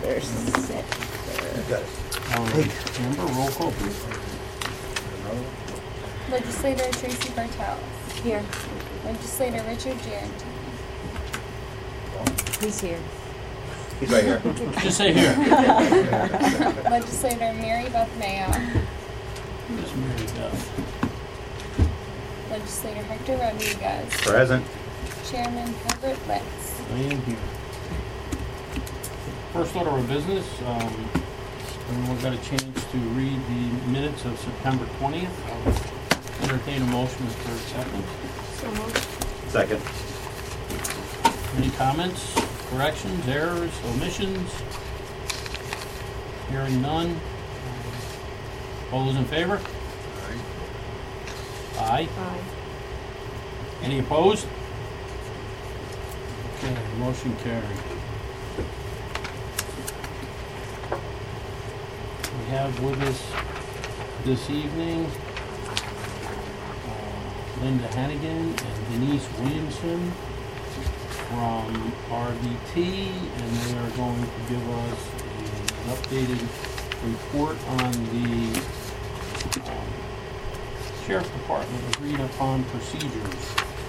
we're set there. Member, roll call, please. Legislator Tracy Bartel. Here. Legislator Richard Jarrington. He's here. He's right here. Just say here. Legislator Mary Beth Mayo. Miss Mary Beth. Legislator Hector Rodriguez. Present. Chairman Herbert Litz. I am here. First order of business, everyone got a chance to read the minutes of September 20th. I'll entertain a motion for acceptance. So moved. Second. Any comments, corrections, errors, omissions? Hearing none. All those in favor? Aye. Aye. Any opposed? Okay, motion carried. We have with us this evening Linda Hannigan and Denise Williamson from RBT, and they are going to give us an updated report on the Sheriff's Department agreed upon procedures.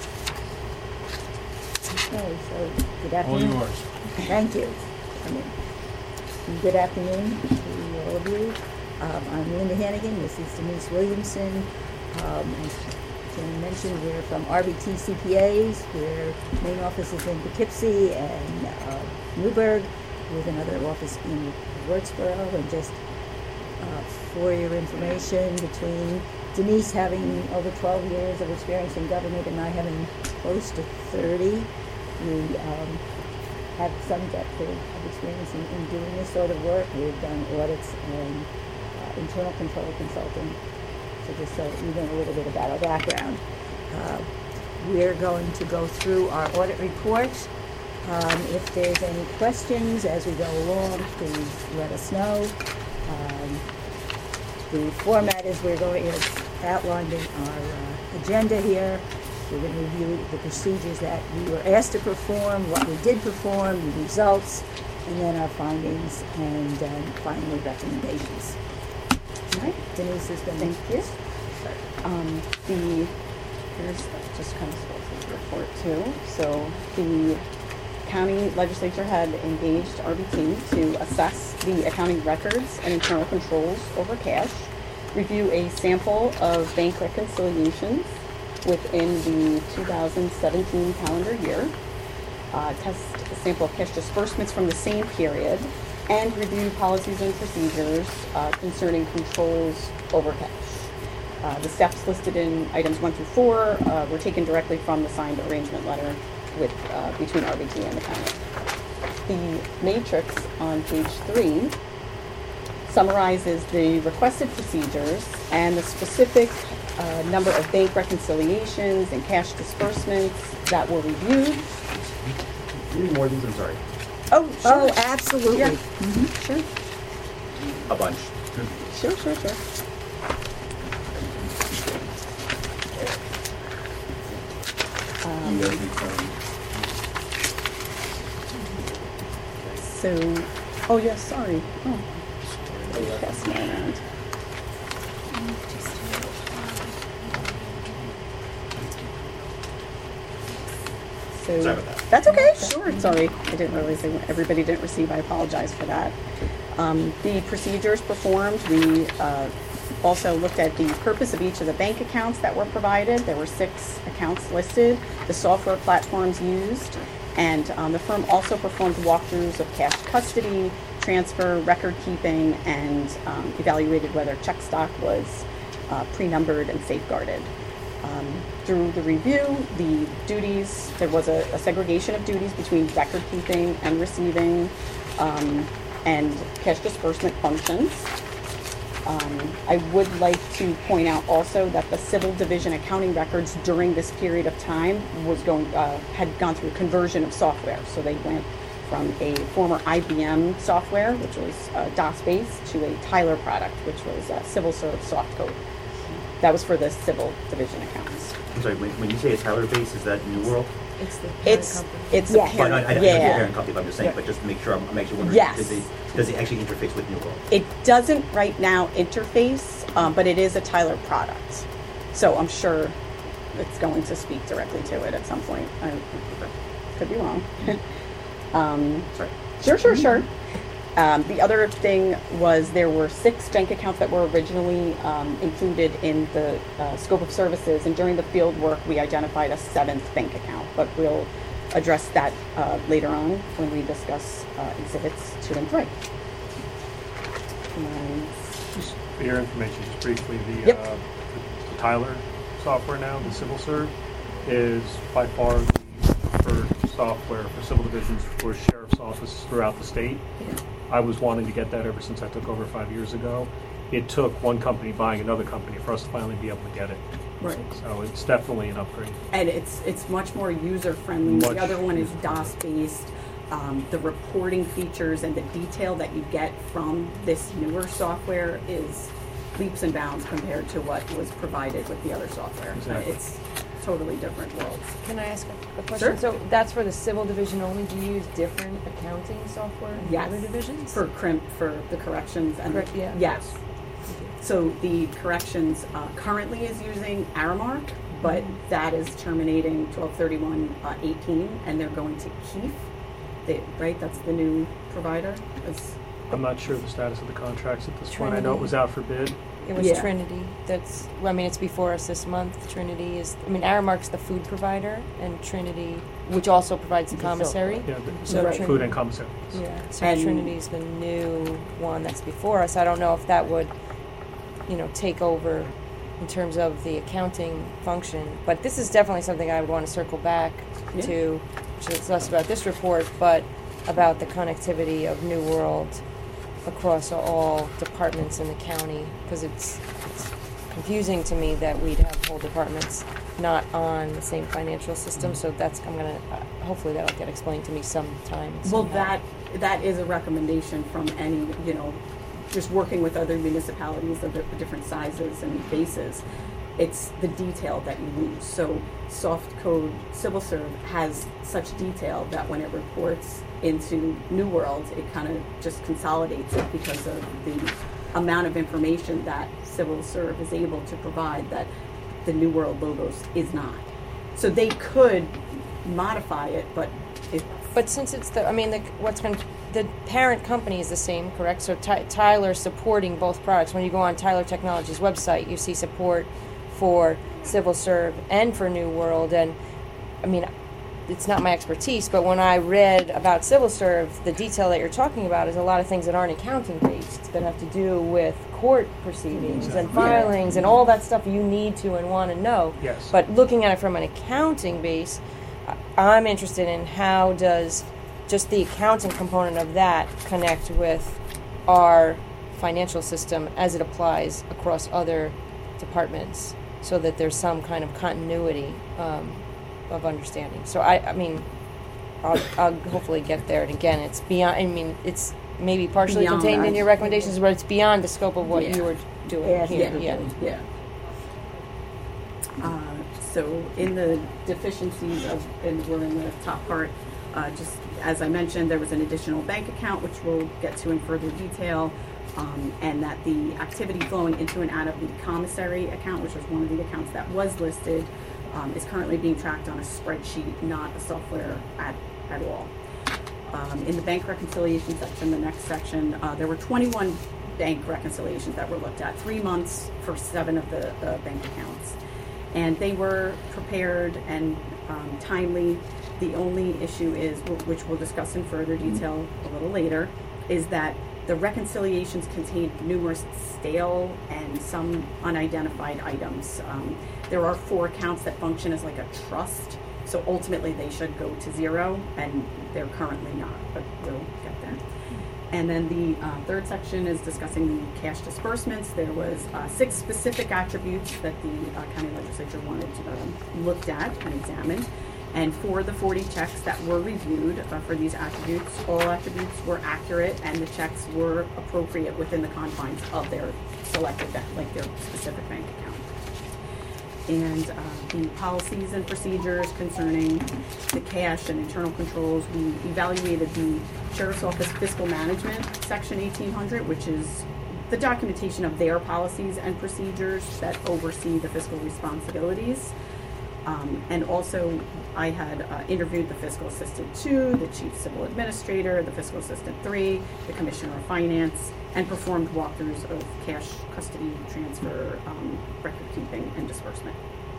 Okay, so good All afternoon. yours. Thank you. Good afternoon to all of you. I'm Linda Hannigan. This is Denise Williamson. As Jim mentioned, we're from RBT CPAs. We're main office is in Poughkeepsie and Newburgh, with another office in Wurtsboro. And just for your information, between Denise having over 12 years of experience in government and I having close to 30, we have some depth of experience in doing this sort of work. We've done audits and internal control consulting. So just so you know a little bit about our background. We're going to go through our audit report. If there's any questions as we go along, please let us know. The format is we're going to outline our agenda here. We're going to review the procedures that we were asked to perform, what we did perform, the results, and then our findings, and finally recommendations. All right. Denise is going to... Thank you. Here's just kind of scroll through the report too. So the county legislature had engaged RBT to assess the accounting records and internal controls over cash, review a sample of bank reconciliations within the 2017 calendar year, test a sample of cash disbursements from the same period, and review policies and procedures concerning controls over cash. The steps listed in items 1 through 4 were taken directly from the signed arrangement letter between RBT and the county. The matrix on page 3 summarizes the requested procedures and the specific number of bank reconciliations and cash disbursements that were reviewed. Any more of these? I'm sorry. Oh, sure. Oh, absolutely. Yeah. Mm-hmm. Sure. A bunch. Sure. You guys need some. So, oh yes, sorry. Oh, pass me around. So, Sorry about that. that's okay. Sure. Sorry, I didn't realize everybody didn't receive. I apologize for that. The procedures performed. We also looked at the purpose of each of the bank accounts that were provided. There were 6 accounts listed, the software platforms used, and the firm also performed walkthroughs of cash custody, transfer, record keeping, and evaluated whether check stock was pre-numbered and safeguarded. Through the review, the duties, there was a segregation of duties between record keeping and receiving and cash disbursement functions. I would like to point out also that the civil division accounting records during this period of time had gone through a conversion of software. So they went from a former IBM software, which was DOS-based, to a Tyler product, which was Civil Serve soft code. That was for the civil division accounts. I'm sorry, when you say a Tyler base, is that New World? It's the parent It's, company. it's Yeah. a parent, I know the yeah. parent company, but I'm just saying, Yeah. but just to make sure, I'm actually wondering, Yes. does it actually interface with New World? It doesn't right now interface, but it is a Tyler product. So I'm sure it's going to speak directly to it at some point. I could be wrong. Sorry. Sure. The other thing was there were 6 bank accounts that were originally included in the scope of services, and during the field work we identified a 7th bank account, but we'll address that later on when we discuss exhibits 2 and 3. And Just for your information, just briefly, Yep. the Tyler software now, the Civil Serve, is by far the preferred software for civil divisions for sheriff's office throughout the state. I was wanting to get that ever since I took over 5 years ago. It took one company buying another company for us to finally be able to get it. Right. So it's definitely an upgrade. And it's much more user friendly. The Much other one is user-friendly. DOS based. The reporting features and the detail that you get from this newer software is leaps and bounds compared to what was provided with the other software. Exactly. It's totally different worlds. Can I ask a question? Sure. So that's for the civil division only. Do you use different accounting software in Yes. other divisions? For crimp, for the corrections and Correct, yeah. yes. So the corrections currently is using Aramark, but that is terminating 12/31/18, and they're going to Keith. Right, that's the new provider. I'm not sure the status of the contracts at this point. I know it Trinity. was out for bid. It was Yeah. Trinity. I mean, it's before us this month. Trinity is, Aramark's the food provider, and Trinity, which also provides the It's a commissary. Yeah, So Right. the Trin- food and commissary. Yeah, so And- Trinity's the new one that's before us. I don't know if that would, take over in terms of the accounting function. But this is definitely something I would want to circle back Yeah. to, which is less about this report, but about the connectivity of New World across all departments in the county, because it's confusing to me that we'd have whole departments not on the same financial system. So hopefully that'll get explained to me sometime. Well, somehow. that is a recommendation from any, just working with other municipalities of different sizes and bases. It's the detail that you lose. So soft code civil serve has such detail that when it reports into New World, it kind of just consolidates it because of the amount of information that civil serve is able to provide that the New World logos is not. So they could modify it, but it. But since it's the parent company is the same, correct? So Tyler supporting both products. When you go on Tyler Technologies website, you see support for Civil Serve and for New World. And it's not my expertise, but when I read about Civil Serve, the detail that you're talking about is a lot of things that aren't accounting based, that have to do with court proceedings and Exactly. filings and all that stuff you need to and want to know. Yes. But looking at it from an accounting base, I'm interested in how does just the accounting component of that connect with our financial system as it applies across other departments, so that there's some kind of continuity of understanding. So I'll hopefully get there. And again, it's beyond. It's maybe partially Beyond contained that. in your recommendations, but it's beyond the scope of what Yeah. you were doing here. Yeah. So in the deficiencies and we're in the top part, just as I mentioned, there was an additional bank account, which we'll get to in further detail, and that the activity flowing into and out of the commissary account, which was one of the accounts that was listed, is currently being tracked on a spreadsheet, not a software at all. In the bank reconciliation section, the next section, there were 21 bank reconciliations that were looked at, 3 months for 7 of the bank accounts. And they were prepared and timely. The only issue is, which we'll discuss in further detail a little later, is that the reconciliations contained numerous stale and some unidentified items. There are 4 accounts that function as like a trust, so ultimately they should go to 0, and they're currently not, but we'll get there. And then the third section is discussing the cash disbursements. There was 6 specific attributes that the county legislature wanted looked at and examined. And for the 40 checks that were reviewed for these attributes, all attributes were accurate and the checks were appropriate within the confines of their selected bank, like their specific bank account. and the policies and procedures concerning the cash and internal controls. We evaluated the Sheriff's Office Fiscal Management, Section 1800, which is the documentation of their policies and procedures that oversee the fiscal responsibilities. And also, I had interviewed the Fiscal Assistant 2, the Chief Civil Administrator, the Fiscal Assistant 3, the Commissioner of Finance, and performed walkthroughs of cash custody, transfer, record keeping, and disbursement.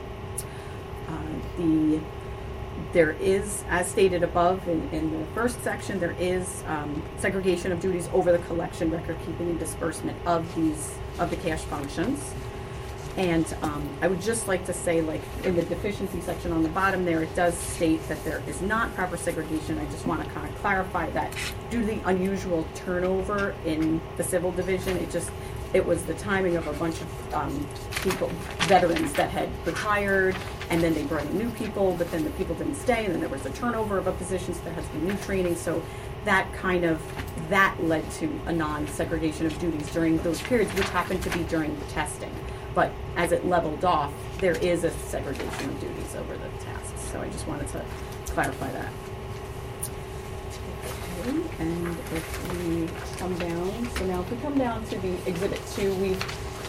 There is, as stated above in the first section, there is segregation of duties over the collection, record keeping, and disbursement of the cash functions. And I would just like to say, like in the deficiency section on the bottom there, it does state that there is not proper segregation. I just want to kind of clarify that due to the unusual turnover in the civil division, it was the timing of a bunch of people, veterans that had retired, and then they brought in new people, but then the people didn't stay, and then there was a turnover of a position, so there has to be new training. So that led to a non-segregation of duties during those periods, which happened to be during the testing. But as it leveled off, there is a segregation of duties over the tasks. So I just wanted to clarify that. Okay, and if we come down, so now if we come down to the Exhibit 2, we've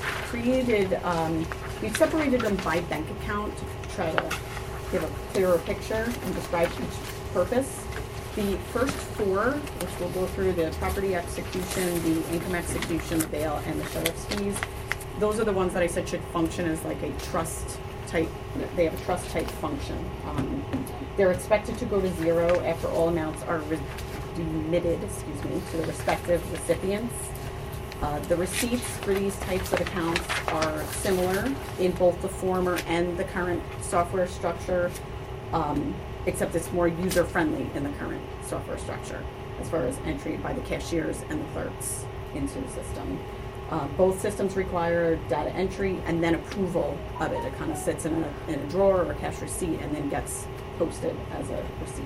separated them by bank account to try to give a clearer picture and describe each purpose. The first four, which we'll go through, the property execution, the income execution, the bail, and the sheriff's fees, those are the ones that I said should function as like a trust type, they have a trust type function. They're expected to go to zero after all amounts are remitted, to the respective recipients. The receipts for these types of accounts are similar in both the former and the current software structure, except it's more user-friendly in the current software structure as far as entry by the cashiers and the clerks into the system. Both systems require data entry and then approval of it. It kind of sits in a drawer or a cash receipt and then gets posted as a receipt.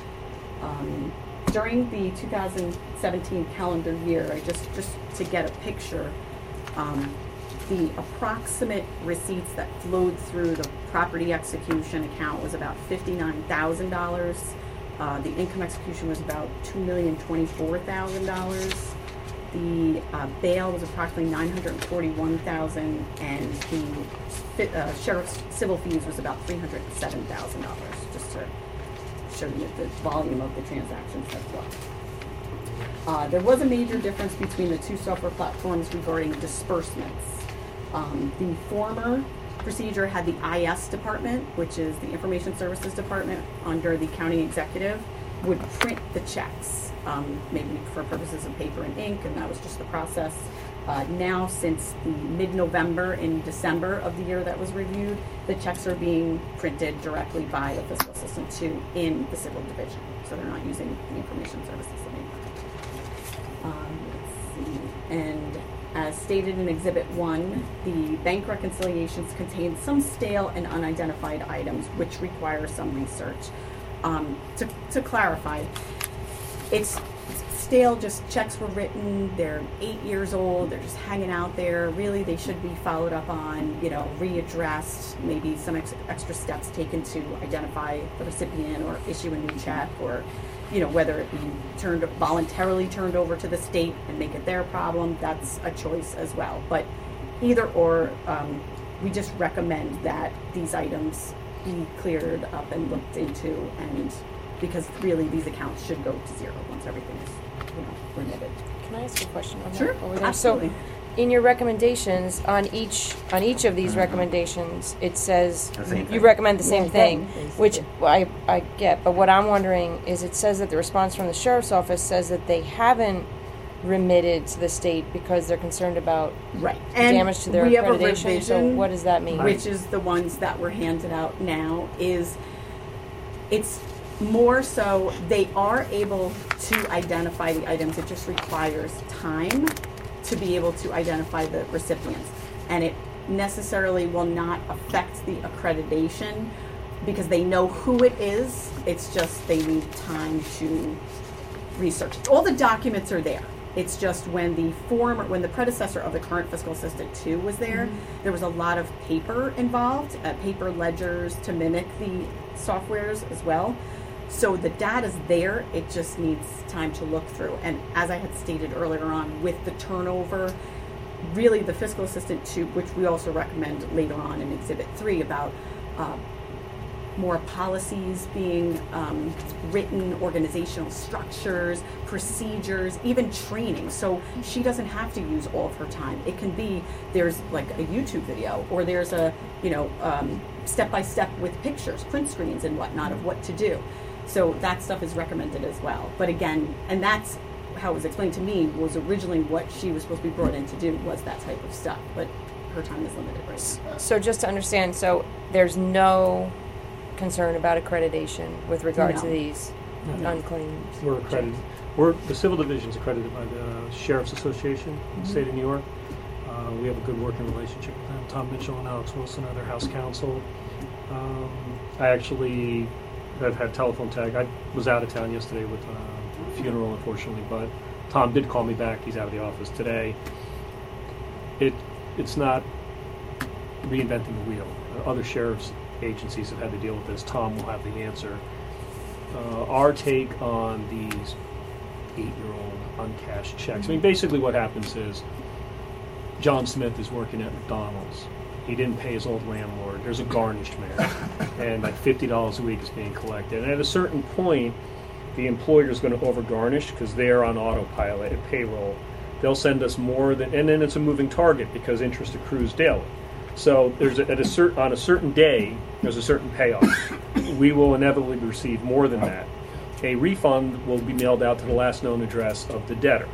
During the 2017 calendar year, just to get a picture, the approximate receipts that flowed through the property execution account was about $59,000. The income execution was about $2,024,000. The bail was approximately $941,000, and the sheriff's civil fees was about $307,000, just to show you the volume of the transactions that flow. There was a major difference between the two software platforms regarding disbursements. The former procedure had the IS department, which is the Information Services Department under the county executive, would print the checks, maybe for purposes of paper and ink, and that was just the process. Now, since the mid-November and December of the year that was reviewed, the checks are being printed directly by the Fiscal Assistant 2 in the Civil Division, so they're not using the Information Services anymore. Let's see. And as stated in Exhibit 1, the bank reconciliations contain some stale and unidentified items which require some research. To clarify, it's stale, just checks were written, they're 8 years old, they're just hanging out there. Really, they should be followed up on, readdressed, maybe some extra steps taken to identify the recipient or issue a new check, or, whether it be voluntarily turned over to the state and make it their problem, that's a choice as well. But either or, we just recommend that these items be cleared up and looked into, and because really these accounts should go to zero once everything is remitted. Can I ask a question on Sure, that over there? absolutely. So, in your recommendations on each of these recommendations, it says The same you thing. recommend the same Yeah, thing, basically. which I get. But what I'm wondering is, it says that the response from the sheriff's office says that they haven't remitted to the state because they're concerned about Right. And damage to their we have a accreditation. So revision, what does that mean? which is the ones that were handed out now, it's more so they are able to identify the items. It just requires time to be able to identify the recipients. And it necessarily will not affect the accreditation because they know who it is. It's just they need time to research. All the documents are there. It's just when the predecessor of the current fiscal assistant 2 was there, there was a lot of paper involved, paper ledgers to mimic the softwares as well. So the data's there, it just needs time to look through. And as I had stated earlier on, with the turnover, really the fiscal assistant 2, which we also recommend later on in Exhibit 3 about more policies being written, organizational structures, procedures, even training. So she doesn't have to use all of her time. It can be, there's like a YouTube video, or there's a, step-by-step with pictures, print screens and whatnot of what to do. So that stuff is recommended as well. But again, and that's how it was explained to me, was originally what she was supposed to be brought in to do was that type of stuff. But her time is limited right now. So just to understand, so there's no concern about accreditation with regard to No. these unclaimed. We're accredited. The civil division's accredited by the Sheriff's Association in the state of New York. We have a good working relationship with them. Tom Mitchell and Alex Wilson are their house counsel. I actually have had telephone tag. I was out of town yesterday with a funeral, unfortunately, but Tom did call me back. He's out of the office today. It's not reinventing the wheel. Other sheriff's agencies have had to deal with this. Tom will have the answer. Our take on these 8-year-old uncashed checks. I mean, basically what happens is John Smith is working at McDonald's. He didn't pay his old landlord. There's a garnishment. And like $50 a week is being collected. And at a certain point, the employer is going to over-garnish because they're on autopilot at payroll. They'll send us more than, and then it's a moving target because interest accrues daily. So there's on a certain day, there's a certain payoff. We will inevitably receive more than that. A refund will be mailed out to the last known address of the debtor.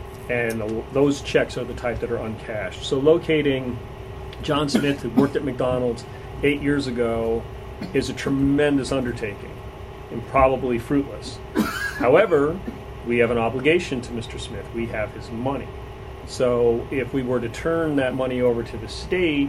And those checks are the type that are uncashed. So locating John Smith, who worked at McDonald's 8 years ago, is a tremendous undertaking and probably fruitless. However, we have an obligation to Mr. Smith. We have his money. So if we were to turn that money over to the state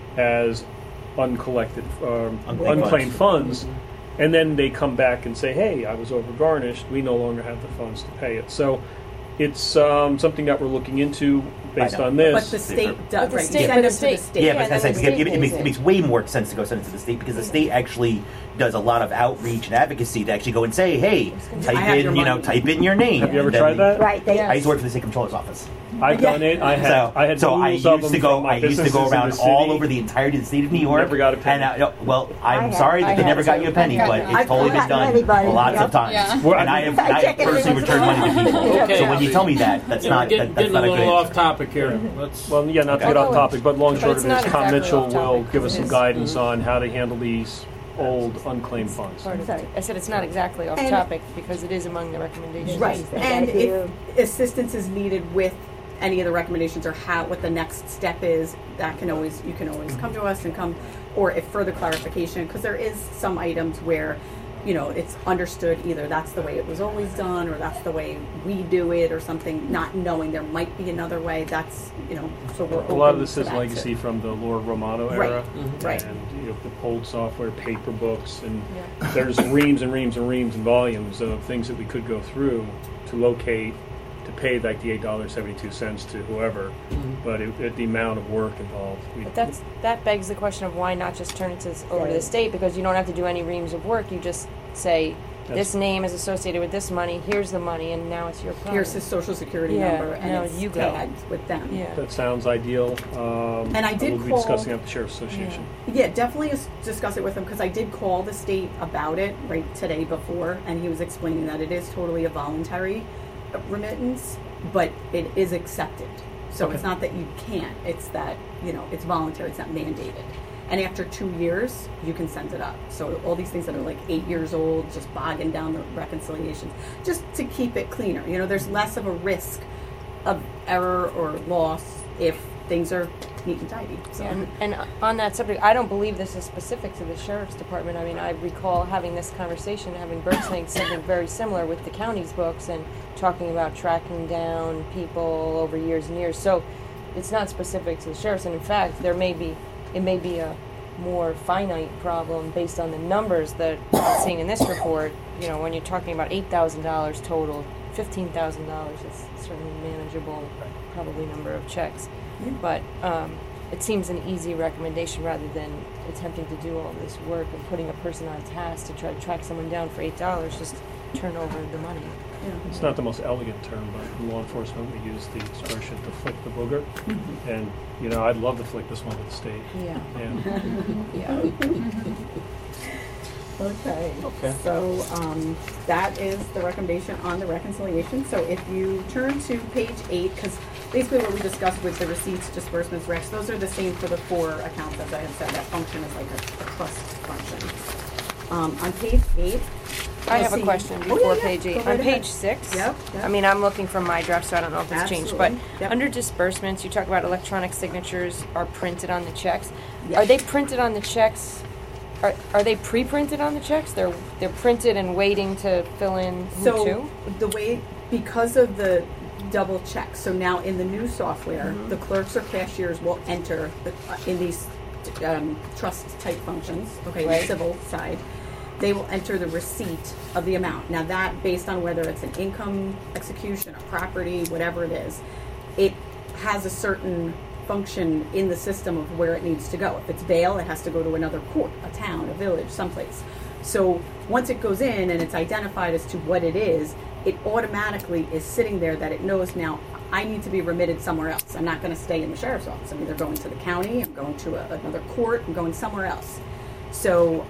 as uncollected, unclaimed funds, and then they come back and say, hey, I was over-garnished, we no longer have the funds to pay it. So it's something that we're looking into based on this. But the state does, But the right? state- You but send the them to the state- state. Yeah, Yeah, but that's then the state it makes pays it makes way more sense to go send it to the state because the state actually does a lot of outreach and advocacy to actually go and say, hey, I have your money. type in your name. Have you ever And then tried that? Right, they, I used to work for the state controller's office. I've done it. I had So I mules of used them to go. from my I used to go businesses in around the all city. over the entirety of the state of New York. Never got a penny. And I'm I sorry have- that they I never have got too. you a penny, I've but gotten- it's totally been I've gotten done anybody. lots of times. Yeah. Well, And I I check it personally with returned money to people. Okay. So when you tell me that, that's Yeah, not we're that's getting not a a good little off answer. topic here. Let's. Well, yeah, not to Okay. get off topic, but long But short it's of it is, not Tom exactly Mitchell off will topic. give us some It is. guidance on how to handle these old unclaimed funds. Part of Sorry. it. I said it's not exactly off And- topic because it is among the recommendations. Right, They and gotta if assistance is needed with any of the recommendations or what the next step is, you can always come to us and or if further clarification, because there is some items where, it's understood either that's the way it was always done or that's the way we do it or something, not knowing there might be another way. That's, so we're A lot of open this to is that, legacy too. from the Lord Romano Right, era. right. And the old software, paper books, and Yeah. there's reams and reams and reams and volumes of things that we could go through to locate, to pay like the $8.72 to whoever. But the amount of work involved. But that begs the question of why not just turn it over to the state, because you don't have to do any reams of work. You just say this name is associated with this money. Here's the money, and now it's your problem. Here's his social security Yeah, number and now it's you go. tagged with them. Yeah. That sounds ideal. And I did we'll be call- discussing at the Sheriff's Association. Yeah, definitely discuss it with him because I did call the state about it right today before, and he was explaining that it is totally a voluntary remittance, but it is accepted. So it's not that you can't; it's that it's voluntary. It's not mandated. And after 2 years, you can send it up. So all these things that are like 8 years old, just bogging down the reconciliations, just to keep it cleaner. There's less of a risk of error or loss if things are neat and tidy. So. Yeah, and on that subject, I don't believe this is specific to the sheriff's department. I mean, I recall having this conversation, having Bert saying something very similar with the county's books and talking about tracking down people over years and years. So it's not specific to the sheriff's, and in fact, it may be a more finite problem based on the numbers that I'm seeing in this report. When you're talking about $8,000 total $15,000 is certainly manageable, probably number of checks. Yeah. But it seems an easy recommendation rather than attempting to do all this work and putting a person on task to try to track someone down for $8. Just turn over the money. It's not the most elegant term, but in law enforcement we use the expression to flick the booger. And, you know, I'd love to flick this one with the state. Yeah. Yeah. Yeah. Okay. Okay. So that is the recommendation on the reconciliation. So if you turn to page 8, because basically what we discussed with the receipts, disbursements, recs, those are the same for the 4 accounts, as I had said. That function is like a trust function. On page 8, I you'll have a see- question Oh, before yeah, page go 8. right On ahead. page 6, Yep, yep. I mean, I'm looking from my draft, so I don't know if it's changed. But Absolutely. Yep. under disbursements, you talk about electronic signatures are printed on the checks. Yes. Are they printed on the checks? Are they pre-printed on the checks? They're printed and waiting to fill in who So to? the way, because of the double check, so now in the new software, Mm-hmm. the clerks or cashiers will enter in these trust type functions, okay, Right. the civil side, they will enter the receipt of the amount. Now that, based on whether it's an income execution, a property, whatever it is, it has a certain function in the system of where it needs to go. If it's bail, it has to go to another court, a town, a village, someplace. So once it goes in and it's identified as to what it is, it automatically is sitting there that it knows now I need to be remitted somewhere else. I'm not going to stay in the sheriff's office. I'm either going to the county, I'm going to another court, I'm going somewhere else. So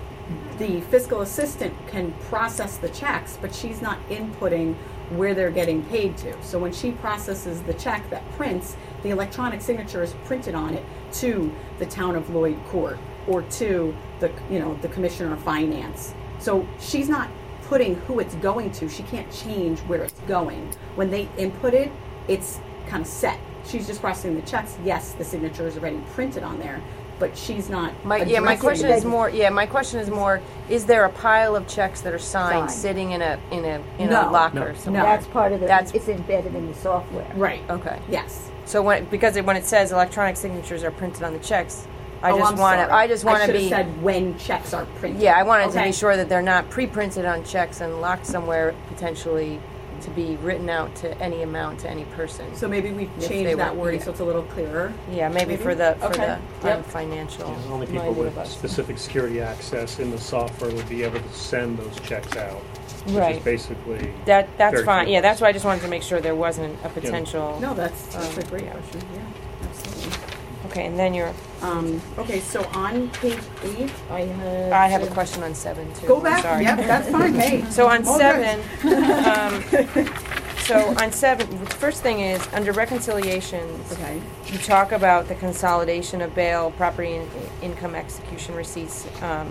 the fiscal assistant can process the checks, but she's not inputting where they're getting paid to. So when she processes the check that prints, the electronic signature is printed on it to the town of Lloyd Court or to the commissioner of finance. So she's not putting who it's going to. She can't change where it's going. When they input it, it's kind of set. She's just processing the checks. Yes, the signature is already printed on there, but she's not. My addressing question it. is more. Yeah, my question is more. Is there a pile of checks that are signed Signed. sitting in a No. locker No. somewhere? That's part of the, That's- it's embedded in the software. Right. Okay. Yes. So when it says electronic signatures are printed on the checks, I Oh, just I'm want to. sorry. I just want to should have be. said when checks are printed. Yeah, I wanted to Okay. be sure that they're not pre-printed on checks and locked somewhere potentially to be written out to any amount to any person. So maybe we If change they that were- wording yeah. so it's a little clearer. Yeah, maybe Maybe? for the Okay. Yep. financial. Yeah, only people minded with of us. specific security access in the software would be able to send those checks out. Which Right. is basically That's very fine. few Yeah, of that's us. why I just wanted to make sure there wasn't a potential. No, that's a great yeah. question. Yeah, absolutely. Okay, and then Okay, so on page 8, I have a question on 7 too. Go I'm back. sorry. Yep, that's fine. Hey. So on All 7, good. so on 7, the first thing is under reconciliations. Okay. You talk about the consolidation of bail, property, and income execution receipts,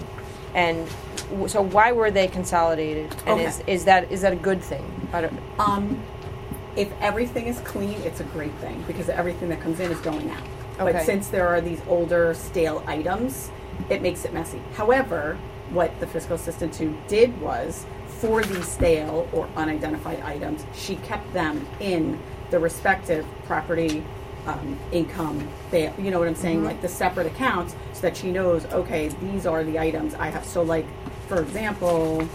and so why were they consolidated? And Okay. is that a good thing? I don't, If everything is clean, it's a great thing because everything that comes in is going out. But Okay. since there are these older, stale items, it makes it messy. However, what the fiscal assistant too did was, for these stale or unidentified items, she kept them in the respective property, income, bail, you know what I'm saying, like the separate accounts, so that she knows, okay, these are the items I have. So like, for example,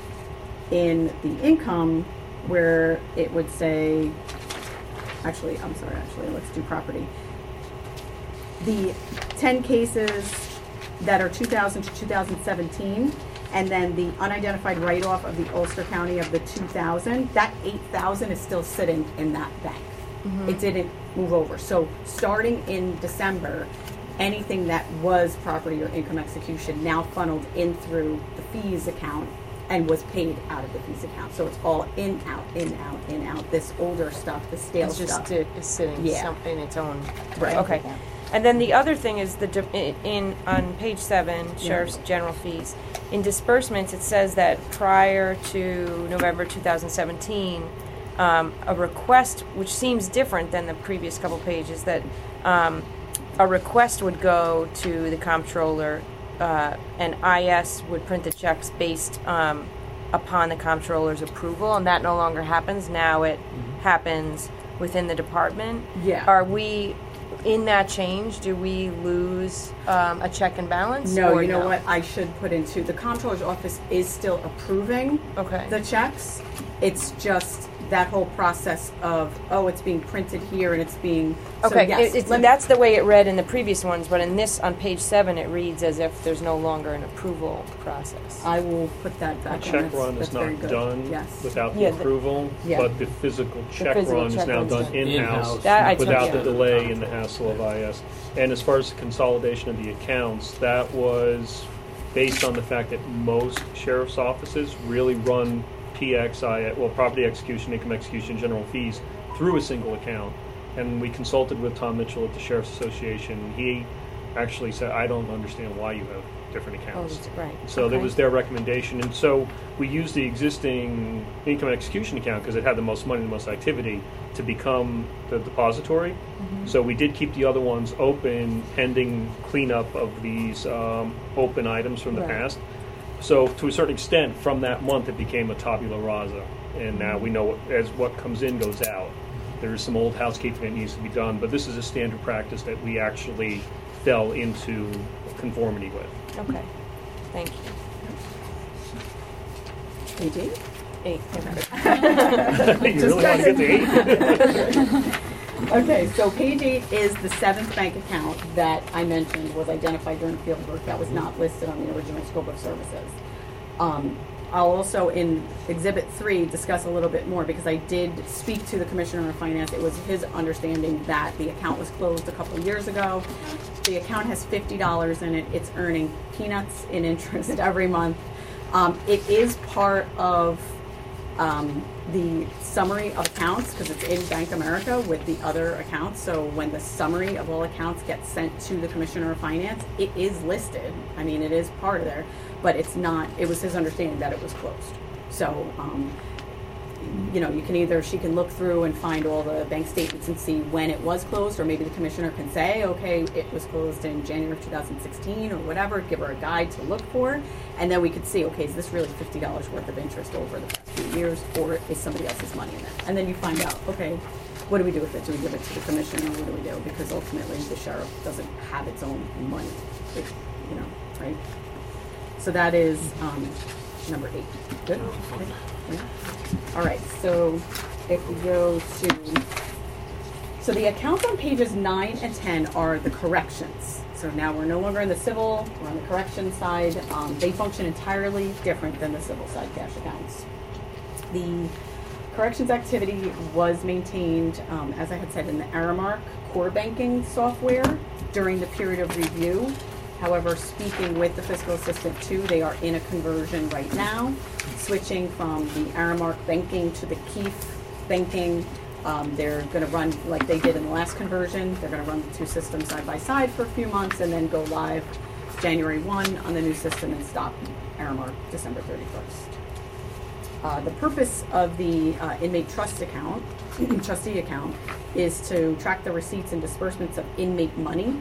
in the income, where it would say, actually, let's do property. The 10 cases that are 2000 to 2017, and then the unidentified write-off of the Ulster County of the 2000, that 8,000 is still sitting in that bank. It didn't move over. So starting in December, anything that was property or income execution now funneled in through the fees account and was paid out of the fees account. So it's all in, out, in, out, in, out. This older stuff, the stale it's just stuff. is sitting Yeah. in its own. Right. Okay. And then the other thing is on page 7, sheriff's general fees. In disbursements, it says that prior to November 2017, a request, which seems different than the previous couple pages, that a request would go to the comptroller, and IS would print the checks based upon the comptroller's approval, and that no longer happens. Now it happens within the department. Yeah. Are we in that change? Do we lose a check and balance? No, or you know no? what? I should put into the comptroller's office is still approving Okay. the checks. It's just that whole process of, oh, it's being printed here and it's being, so Okay, yes. that's the way it read in the previous ones, but in this, on page 7, it reads as if there's no longer an approval process. I will put that The back in. check That's- run is that's very not good. done Yes. without Yeah, the the- approval, Yeah. but the physical check physical run is check now run's done done. in-house That I took without care the of. delay and the hassle of IS. And as far as the consolidation of the accounts, that was based on the fact that most sheriff's offices really run PXI, well, property execution, income execution, general fees through a single account. And we consulted with Tom Mitchell at the Sheriff's Association. He actually said, I don't understand why you have different Oh, accounts. right. So that Okay. was their recommendation. And so we used the existing income execution account because it had the most money and the most activity to become the depository. So we did keep the other ones open pending cleanup of these open items from the Right. past. So to a certain extent, from that month, it became a tabula rasa. And now we know as what comes in goes out. There's some old housekeeping that needs to be done, but this is a standard practice that we actually fell into conformity with. Okay, thank you. AD? 8, okay. You really want to get to 8? Okay, so page 8 is the 7th bank account that I mentioned was identified during field work that was not listed on the original scope of services. I'll also, in Exhibit 3, discuss a little bit more because I did speak to the Commissioner of Finance. It was his understanding that the account was closed a couple of years ago. The account has $50 in it. It's earning peanuts in interest every month. It is part of the summary of accounts because it's in Bank America with the other accounts. So when the summary of all accounts gets sent to the Commissioner of Finance, it is listed. I mean, it is part of there, but it's not, it was his understanding that it was closed. So, you know, you can either, she can look through and find all the bank statements and see when it was closed, or maybe the Commissioner can say, okay, it was closed in January of 2016 or whatever, give her a guide to look for, and then we could see, okay, is this really $50 worth of interest over the past few years, or is somebody else's money in there? And then you find out, okay, what do we do with it? Do we give it to the Commissioner, or what do we do? Because ultimately, the sheriff doesn't have its own money, it, you know, right? So that is number 8. Good? Okay. Yeah. All right, so if we go to, so the accounts on pages 9 and 10 are the corrections. So now we're no longer in the civil, we're on the correction side. They function entirely different than the civil side cash accounts. The corrections activity was maintained, as I had said, in the Aramark core banking software during the period of review. However, speaking with the fiscal assistant too, they are in a conversion right now, switching from the Aramark banking to the Keefe banking. They're going to run like they did in the last conversion. They're going to run the two systems side by side for a few months and then go live January 1 on the new system and stop Aramark December 31st. The purpose of the inmate trust account, trustee account, is to track the receipts and disbursements of inmate money.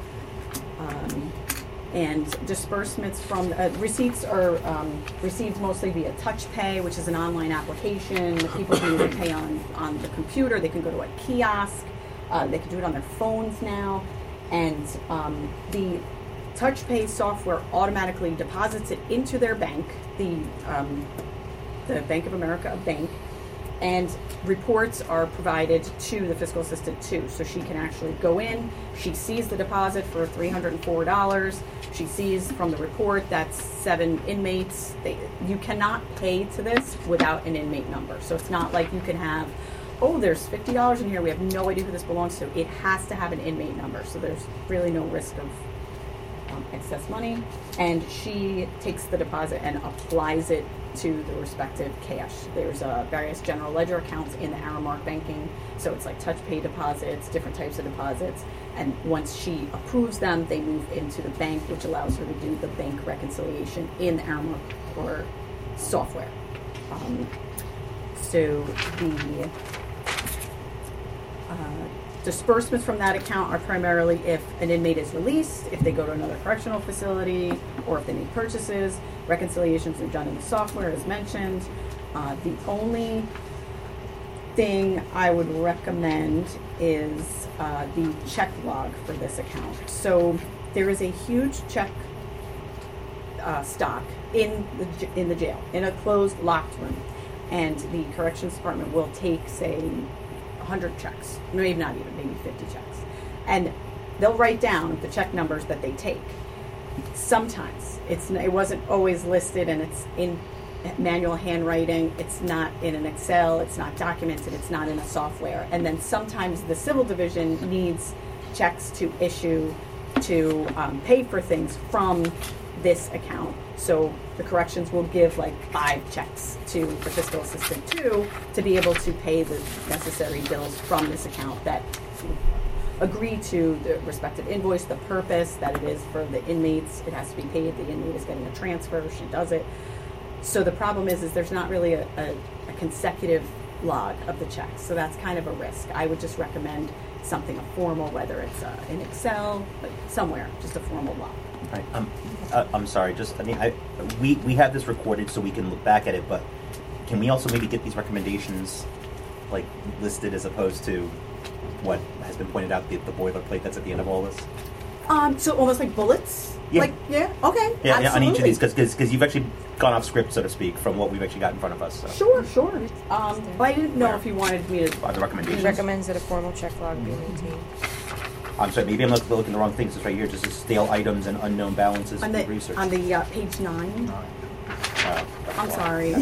And disbursements from receipts are received mostly via TouchPay, which is an online application. People can either pay on the computer, they can go to a kiosk, they can do it on their phones now. And the TouchPay software automatically deposits it into their bank, the Bank of America bank, and reports are provided to the fiscal assistant too. So she can actually go in, she sees the deposit for $304. She sees from the report that's 7 inmates. You cannot pay to this without an inmate number. So it's not like you can have, oh, there's $50 in here, we have no idea who this belongs to. It has to have an inmate number. So there's really no risk of excess money. And she takes the deposit and applies it to the respective cash. There's various general ledger accounts in the Aramark banking, so it's like TouchPay deposits, different types of deposits, and once she approves them, they move into the bank, which allows her to do the bank reconciliation in the Aramark or software. So the disbursements from that account are primarily if an inmate is released, if they go to another correctional facility, or if they make purchases. Reconciliations are done in the software, as mentioned. The only thing I would recommend is the check log for this account. So there is a huge check stock in the jail, in a closed, locked room. and the corrections department will take, say, 100 checks, maybe not even, maybe 50 checks, and they'll write down the check numbers that they take. Sometimes it wasn't always listed, and it's in manual handwriting, it's not in an Excel, it's not documented, it's not in a software. And then sometimes the civil division needs checks to issue to pay for things from this account. So the corrections will give like 5 checks to the fiscal assistant too, to be able to pay the necessary bills from this account that agree to the respective invoice, the purpose that it is for the inmates. It has to be paid. The inmate is getting a transfer. She does it. So the problem is there's not really a consecutive log of the checks. So that's kind of a risk. I would just recommend something formal, whether it's in Excel, but somewhere, just a formal log. Right. I'm sorry. We have this recorded so we can look back at it, but can we also maybe get these recommendations like listed as opposed to what has been pointed out, the boilerplate that's at the end of all this? So almost like bullets? Yeah. Okay. Yeah, on each of absolutely. these, because you've actually gone off script, so to speak, from what we've actually got in front of us. So. Sure. But I didn't know if you wanted me to. Are the recommendations? Recommends that a formal check log be maintained. I'm sorry, maybe I'm looking at the wrong things. It's right here, just as stale items and unknown balances On for the research. page 9. I'm sorry.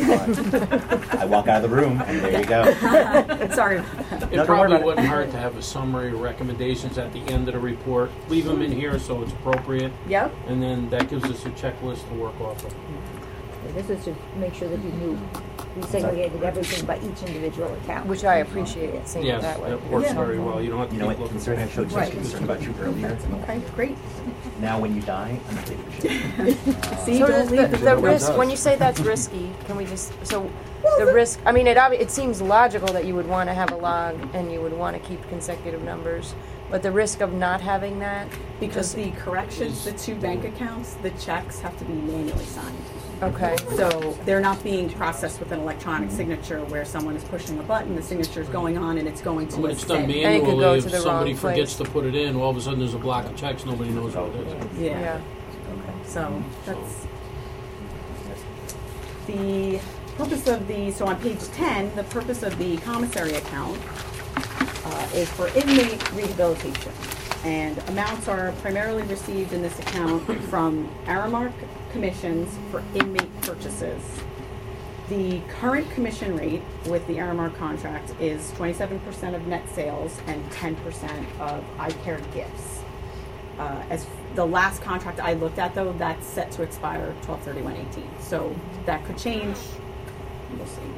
I walk out of the room, and there you go. Sorry. It No, don't worry probably about it. wouldn't hurt to have a summary of recommendations at the end of the report. Leave them in here so it's appropriate, Yep. and then that gives us a checklist to work off of. This is to make sure that you segregated everything by each individual account. Which I appreciate seeing it Yes, that way. that works Yeah. very well. You don't have to You know keep what? looking. Considering I showed you Right. concern about you earlier, Okay, great. now when you die, I'm not going to See, So don't leave the the risk, when you say that's risky, can we just, the risk, I mean, it seems logical that you would want to have a log and you would want to keep consecutive numbers, but the risk of not having that, Because the corrections, the 2 bank accounts, the checks have to be manually signed. okay. So they're not being processed with an electronic signature where someone is pushing a button, the signature is going on, and it's going to When a it's done SID. And it could go manually, to if the somebody wrong forgets place. to put it in, all of a sudden there's a block of checks, nobody knows what it is. Yeah. So that's the purpose of so on page 10, the purpose of the commissary account is for inmate rehabilitation. And amounts are primarily received in this account from Aramark commissions for inmate purchases. The current commission rate with the Aramark contract is 27% of net sales and 10% of eye care gifts. As the last contract I looked at, though, that's set to expire 12/31/18. So that could change. We'll see.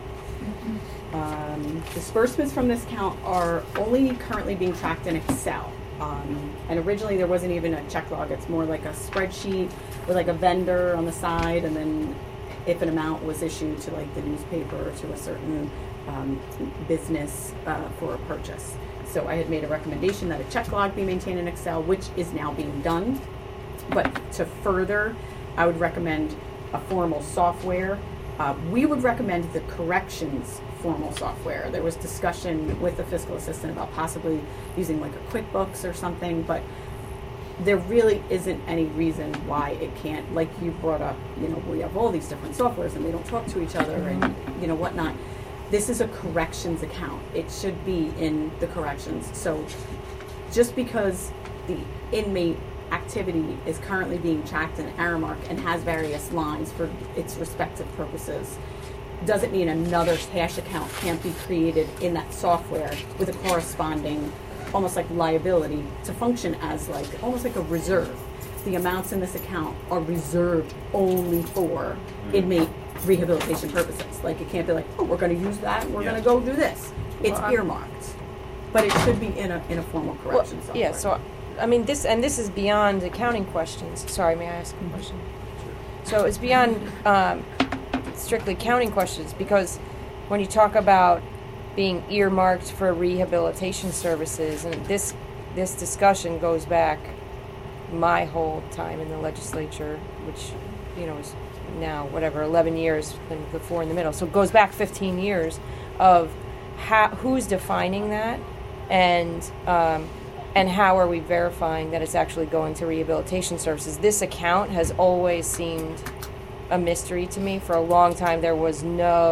Disbursements from this account are only currently being tracked in Excel. And originally there wasn't even a check log. It's more like a spreadsheet with like a vendor on the side, and then if an amount was issued to like the newspaper or to a certain business for a purchase. So I had made a recommendation that a check log be maintained in Excel, which is now being done. But to further, I would recommend a formal software. We would recommend the corrections formal software. There was discussion with the fiscal assistant about possibly using like a QuickBooks or something, but there really isn't any reason why it can't, like you brought up, we have all these different softwares and they don't talk to each other and, whatnot. This is a corrections account. It should be in the corrections. So just because the inmate activity is currently being tracked in Aramark and has various lines for its respective purposes, doesn't mean another cash account can't be created in that software with a corresponding, almost like liability, to function as like almost like a reserve. The amounts in this account are reserved only for inmate rehabilitation purposes. Like it can't be like, oh, we're going to use that, we're going to go do this. It's earmarked, but it should be in a formal correction software. Yeah, so, I mean, this is beyond accounting questions. Sorry, may I ask a question? So it's beyond strictly accounting questions, because when you talk about being earmarked for rehabilitation services, and this discussion goes back my whole time in the legislature, which, is now, 11 years, and before in the middle. So it goes back 15 years of who's defining that, and how are we verifying that it's actually going to rehabilitation services. This account has always seemed a mystery to me. For a long time, there was no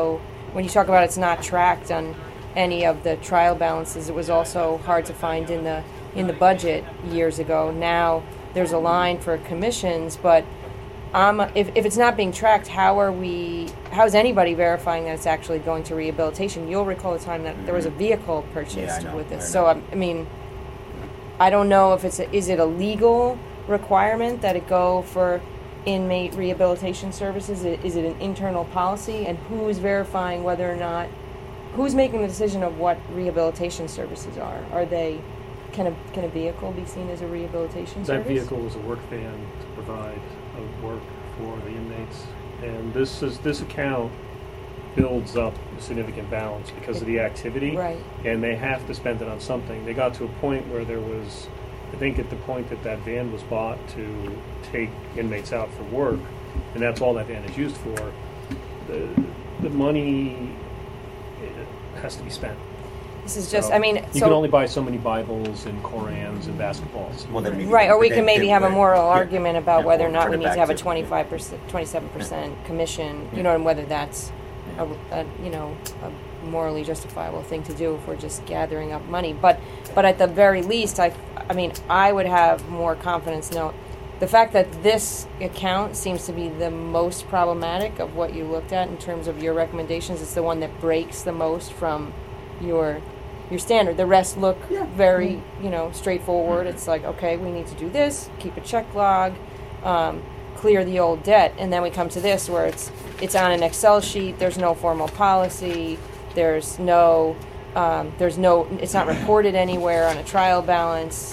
when you talk about it's not tracked on any of the trial balances, it was also hard to find in the budget years ago. Now there's a line for commissions, but if it's not being tracked, how is anybody verifying that it's actually going to rehabilitation? You'll recall the time that there was a vehicle purchased with this. So I mean, I don't know if is it a legal requirement that it go for inmate rehabilitation services? Is it an internal policy? And who's verifying whether or not, who's making the decision of what rehabilitation services are? Are they, can a vehicle be seen as a rehabilitation service? That vehicle was a work van to provide work for the inmates. And this account builds up a significant balance because of the activity. Right. And they have to spend it on something. They got to a point where there was, I think at the point that van was bought to take inmates out for work, and that's all that van is used for, the money has to be spent. This is just, So I mean, you can only buy so many Bibles and Korans and basketballs. Well, then maybe right, or we they- can maybe they have a would- moral yeah. argument about Yeah, whether or or not turn we it need to back have a to- 25%, 27% commission, you know, and whether that's a morally justifiable thing to do if we're just gathering up money. But at the very least, I mean, I would have more confidence. No, the fact that this account seems to be the most problematic of what you looked at in terms of your recommendations, it's the one that breaks the most from your standard. The rest look very, straightforward. It's like, okay, we need to do this, keep a check log, clear the old debt, and then we come to this where it's on an Excel sheet. There's no formal policy. It's not reported anywhere on a trial balance.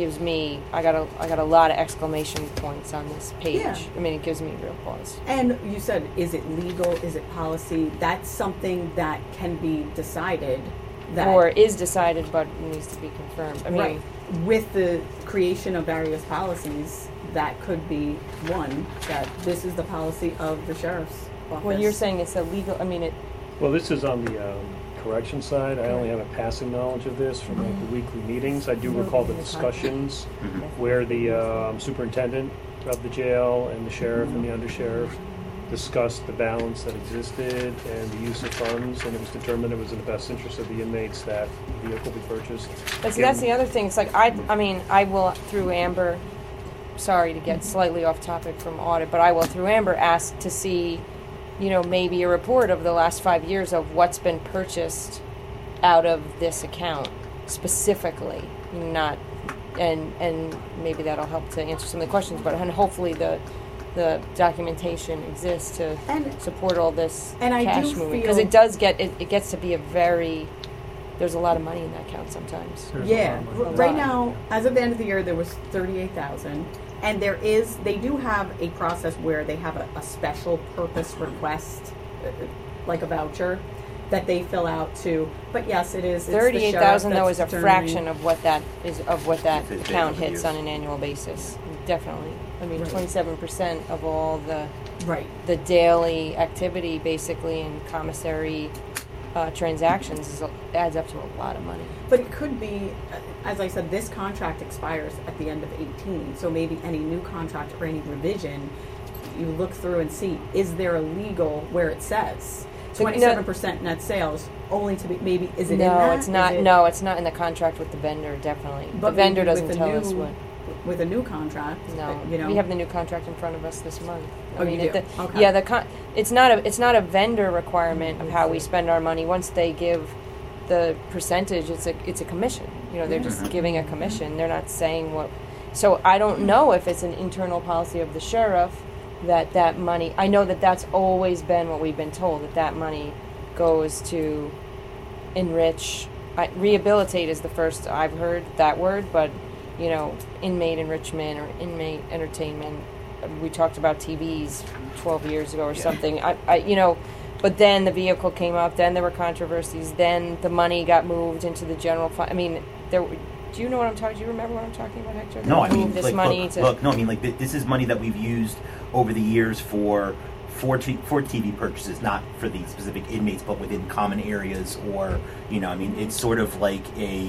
I got a lot of exclamation points on this page. Yeah. I mean, it gives me real pause. And you said, is it legal? Is it policy? That's something that can be decided. Or is decided, but needs to be confirmed. I mean, right. With the creation of various policies, that could be one, that this is the policy of the sheriff's office. when you're saying it's illegal, I mean, Well, this is on the correction side. I only have a passing knowledge of this from like the weekly meetings. I do recall the discussions where the superintendent of the jail and the sheriff and the undersheriff discussed the balance that existed and the use of funds, and it was determined it was in the best interest of the inmates that the vehicle be purchased. but see, that's the other thing. It's like, I will, through Amber, sorry to get slightly off topic from audit, but I will, through Amber, ask to see, maybe a report of the last 5 years of what's been purchased out of this account specifically, not, and maybe that'll help to answer some of the questions, but and hopefully the documentation exists to support all this And I cash do movement, because feel- it does it gets to be there's a lot of money in that account sometimes. There's a lot Yeah, of money. right now, as of the end of the year, there was 38,000, and they do have a process where they have a special purpose request, like a voucher, that they fill out too. But yes, it is. It's the sheriff 38,000 though that's is a determining- fraction of what that If it's account been hits used. on an annual basis. Definitely. I mean, Right. 27% of all Right. the daily activity, basically, in commissary transactions adds up to a lot of money. But it could be, as I said, this contract expires at the end of 18, so maybe any new contract or any revision, you look through and see, is there a legal where it says 27% net sales, only to be, maybe, is it in that? No, it's not. No, it's not in the contract with the vendor, definitely. But the vendor maybe doesn't with a tell us new- what. With a new contract, No, you know. we have the new contract in front of us this month. Oh, you do? Okay. Yeah, it's not a vendor requirement of how we spend our money. Once they give the percentage, it's a commission. They're just giving a commission. They're not saying what. So I don't know if it's an internal policy of the sheriff that money. I know that's always been what we've been told, that money goes to enrich. Rehabilitate is the first I've heard that word, but. Inmate enrichment or inmate entertainment. We talked about TVs 12 years ago or something. But then the vehicle came up. Then there were controversies. Then the money got moved into the general fund. I mean, do you know what I'm talking? Do you remember what I'm talking about, Hector? No, I They mean, moved this like, money this is money that we've used over the years for TV purchases, not for the specific inmates, but within common areas, or it's sort of like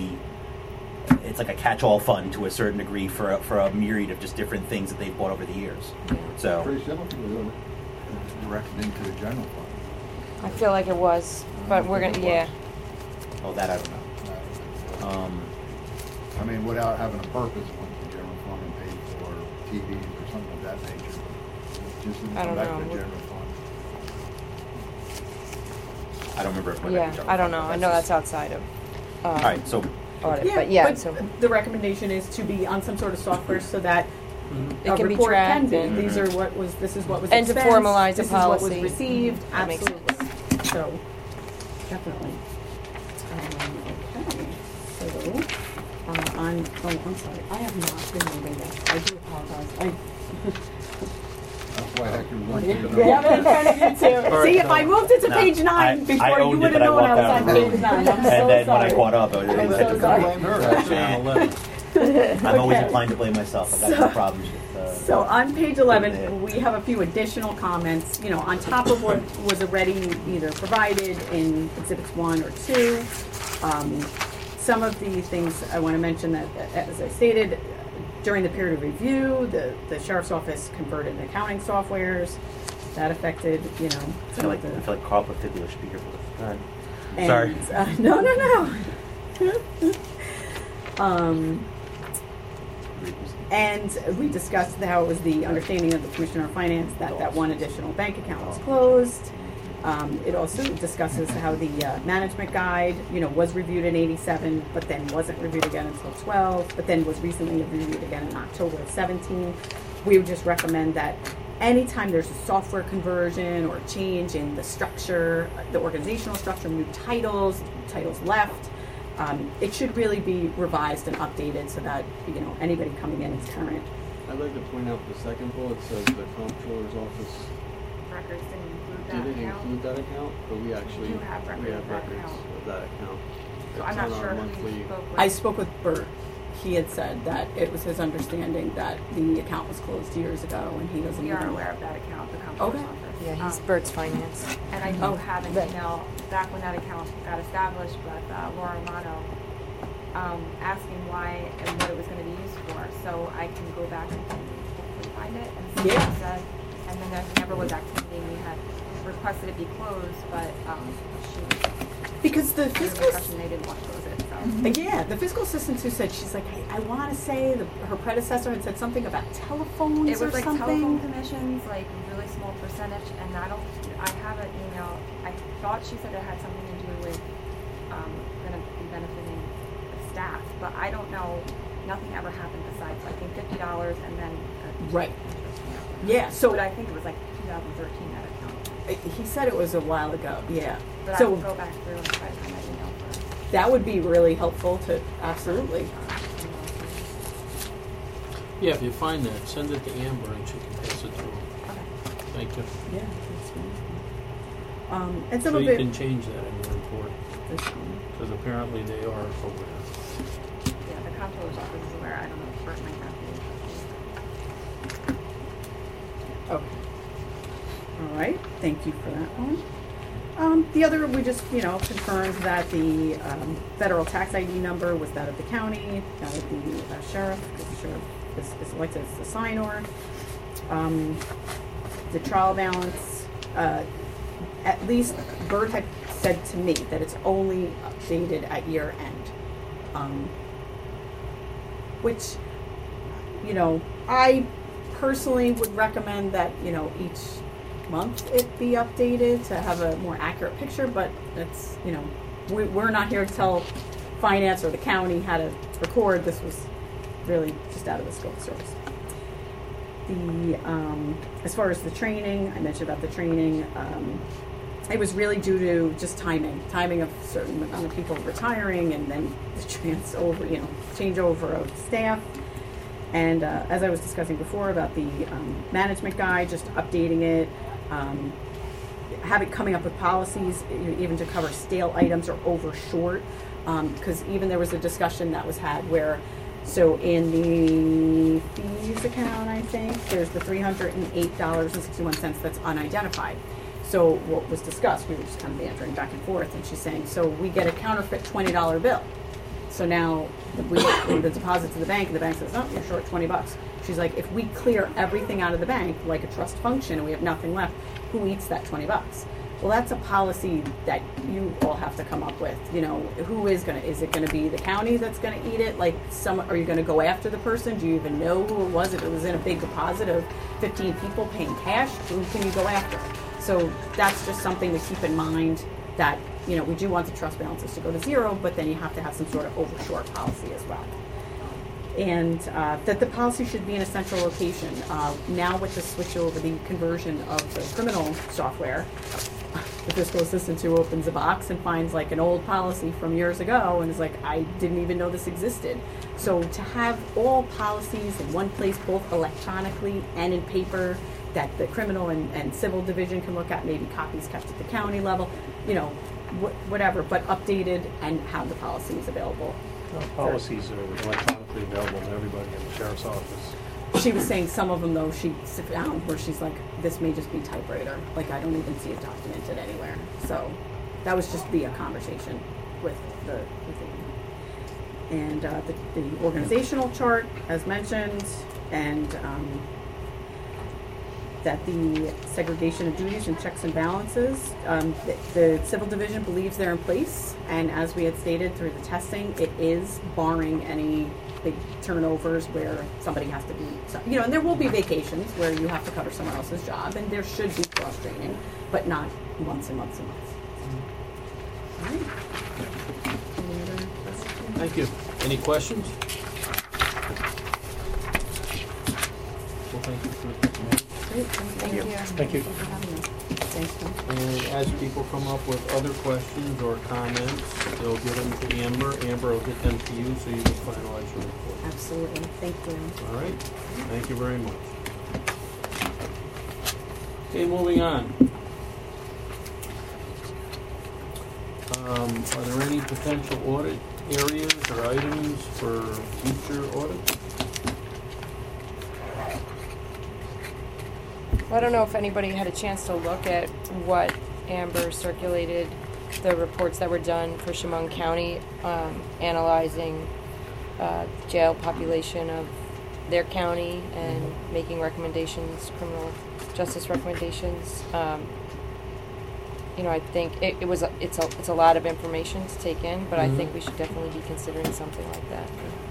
it's like a catch-all fund to a certain degree for a myriad of just different things that they've bought over the years. So Pretty simple, directed into the general fund. I feel like it was, but we're gonna, yeah. Oh, that I don't know. I mean, without having a purpose, went to general fund and paid for TV or something of that nature. Just didn't I come don't back know. to general fund. I don't remember if it went back to Yeah, general I don't fund, know. but I know just- that's outside of All right, so audit, but yeah, so the recommendation is to be on some sort of software so that it a can be report can tracked be. and This is what was And to expensed, formalize a this is what was policy. received. That makes Absolutely. So, definitely. Okay. So, I'm sorry. I have not been moving this. I do apologize. That's why Hector wants you to know. Yeah, I'm trying to get to. right, See, if I moved it to No, page 9 I before, you owned it, would have but I known I walked was out on of the page room. 9. I'm so and then when I sorry. caught up, I I'm had so to sorry. blame her. Actually, on 11. I'm always Okay. inclined to blame myself. I've got no problems with. So on page 11, we have a few additional comments, you know, on top of what was already either provided in exhibits 1 or 2. Some of the things I want to mention that, as I stated, during the period of review, the sheriff's office converted accounting softwares. That affected, you know, I feel like Carl Pafiglia should be here for this. Go ahead. and, Sorry. No. And we discussed how it was the understanding of the Commissioner of Finance that that one additional bank account was closed. It also discusses how the management guide, you know, was reviewed in '87, but then wasn't reviewed again until 12, but then was recently reviewed again in October of 17. We would just recommend that anytime there's a software conversion or change in the structure, the organizational structure, new titles left, it should really be revised and updated so that, you know, anybody coming in is current. I'd like to point out the second bullet says the comptroller's office Records didn't include that didn't account. include that account, but we actually You have records of that account. of that account. So I'm It's not on our sure who monthly- you spoke with. I spoke with Bert. He had said that it was his understanding that the account was closed years ago and he doesn't We even are know. aware of that account, the comptroller's Okay. office. yeah, he's Bert's finance. And I do Oh, have an that- email back when that account got established with Laura Romano, asking why and what it was going to be used for. So I can go back and hopefully find it and see what Yeah. it said. And then there never was activity. We had requested it be closed, but she was Because the under the fiscal impression they didn't want to close it. So. yeah, the fiscal assistant who said, she's like, hey, I want to say her predecessor had said something about telephones It was or like something. telephone commissions, like a really small percentage, and I have an email. I thought she said it had something to do with going to be benefiting the staff, but I don't know. Nothing ever happened besides I think $50 and then Right. interest. Yeah, so But I think it was like 2013 that account. he said it was a while ago. Yeah. But I So will go back through and try to find that email for. that would be really helpful to absolutely. Yeah, if you find that, send it to Amber and she can pass it through. Okay. Thank you. Yeah. That's fine. And some So of you it. can change that in your report, this one. because apparently they are aware. Yeah, the comptroller's office is aware. I don't know if Bert might have to. Okay. All right. Thank you for that one. The other, we just, you know, confirmed that the federal tax ID number was that of the county, that of the sheriff, because the sheriff is elected as the signer. The trial balance, at least Bert had said to me that it's only updated at year end. Which, you know, I personally would recommend that, you know, each month it be updated to have a more accurate picture, but it's, you know, we're not here to tell finance or the county how to record. This was really just out of the scope of service. The as far as the training, I mentioned about the training, it was really due to just timing of a certain amount of people retiring and then the changeover of staff. And as I was discussing before about the management guide, just updating it, have it coming up with policies, even to cover stale items or over short, because even there was a discussion that was had where, so in the fees account, I think, there's the $308.61 that's unidentified. So what was discussed, we were just kind of bantering back and forth, and she's saying, so we get a counterfeit $20 bill. So now we the deposit to the bank, and the bank says, oh, you're short $20. She's like, if we clear everything out of the bank, like a trust function, and we have nothing left, who eats that $20? Well, that's a policy that you all have to come up with. Who is it gonna be the county that's gonna eat it? Are you gonna go after the person? Do you even know who it was? If it was in a big deposit of 15 people paying cash, who can you go after? So that's just something to keep in mind, that, we do want the trust balances to go to zero, but then you have to have some sort of overshort policy as well. And that the policy should be in a central location. Now with the switch over, the conversion of the criminal software, the fiscal assistant who opens a box and finds an old policy from years ago and is like, I didn't even know this existed. So to have all policies in one place, both electronically and in paper, that the criminal and civil division can look at, maybe copies kept at the county level, whatever, but updated, and have the policies available. Policies are electronically available to everybody in the sheriff's office. She was saying some of them, though, she found where she's like, this may just be typewriter. I don't even see it documented anywhere. So that was just be a conversation with the and the organizational chart, as mentioned, and that the segregation of duties and checks and balances, the civil division believes they're in place, and as we had stated through the testing, it is barring any big turnovers where somebody has to be, and there will be vacations where you have to cover someone else's job, and there should be cross training, but not months and months and months. All right. Any other questions? Thank you. Any questions? Well, thank you for the information. Great, thank you. Thank you. Thank you for having us. Thanks, Tom. And as people come up with other questions or comments, they'll get them to Amber. Amber will get them to you so you can finalize your report. Absolutely. Thank you. All right. Thank you very much. Okay, moving on. Are there any potential audit areas or items for future audits? I don't know if anybody had a chance to look at what Amber circulated, the reports that were done for Chemung County, analyzing jail population of their county and making recommendations, criminal justice recommendations. I think it's a lot of information to take in, but I think we should definitely be considering something like that.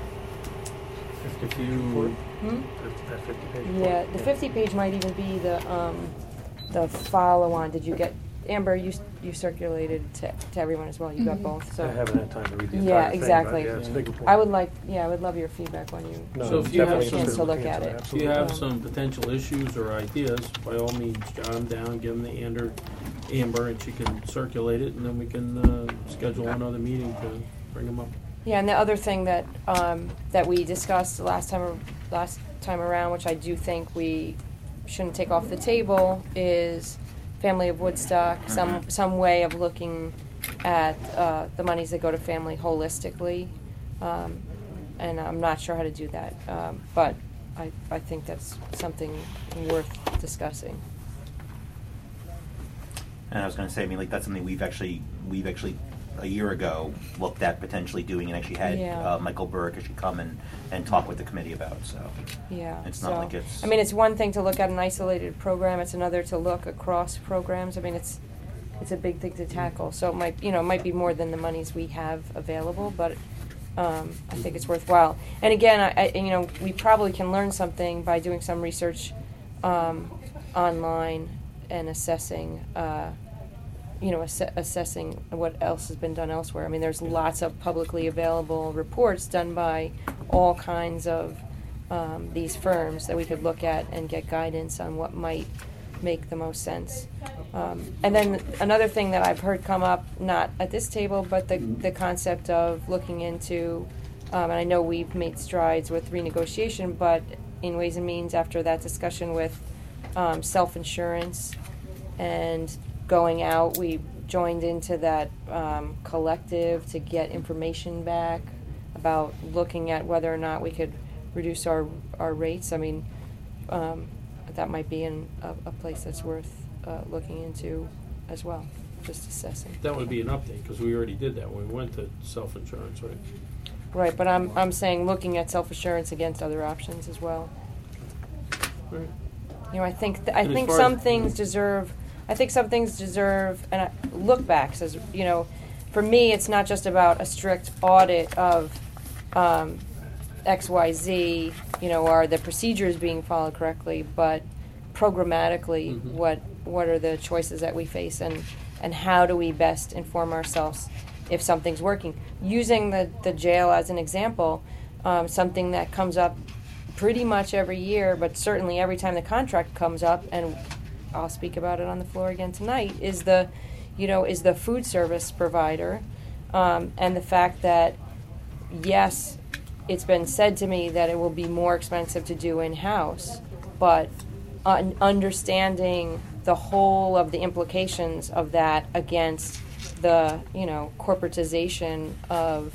If you That 50-page Yeah, report. the 50-page might even be the follow-on. Did you get, Amber? You circulated to everyone as well. You got both. So I haven't had time to read the entire yeah, thing, exactly. but yeah, it's a big report. I would love your feedback when you. No, So if it's you have definitely some- a chance to look look at into it. If absolutely. you have some potential issues or ideas, by all means, jot them down, give them to Amber, and she can circulate it, and then we can schedule another meeting to bring them up. Yeah, and the other thing that that we discussed last time around, which I do think we shouldn't take off the table, is Family of Woodstock. Some way of looking at the monies that go to family holistically, and I'm not sure how to do that, but I think that's something worth discussing. And I was going to say, that's something we've actually a year ago looked at potentially doing, and actually had Yeah. Michael Burke actually come and talk with the committee about. So Yeah. it's not like it's. it's one thing to look at an isolated program. It's another to look across programs. It's a big thing to tackle. So it might be more than the monies we have available, but I think it's worthwhile. And again, I we probably can learn something by doing some research online and assessing. Assessing what else has been done elsewhere. There's lots of publicly available reports done by all kinds of these firms that we could look at and get guidance on what might make the most sense. And then another thing that I've heard come up, not at this table, but the concept of looking into, and I know we've made strides with renegotiation, but in Ways and Means, after that discussion with self-insurance and going out, we joined into that collective to get information back about looking at whether or not we could reduce our rates. That might be a place that's worth looking into as well, just assessing. That would be an update, because we already did that when we went to self-insurance, right? Right, but I'm saying looking at self-insurance against other options as well. Right. I think And as far some as- things deserve I think some things deserve look backs. As you know, for me, it's not just about a strict audit of XYZ. You know, are the procedures being followed correctly? But programmatically, what are the choices that we face, and how do we best inform ourselves if something's working? Using the jail as an example, something that comes up pretty much every year, but certainly every time the contract comes up, and I'll speak about it on the floor again tonight, is the food service provider, and the fact that, yes, it's been said to me that it will be more expensive to do in-house, but understanding the whole of the implications of that against the, corporatization of,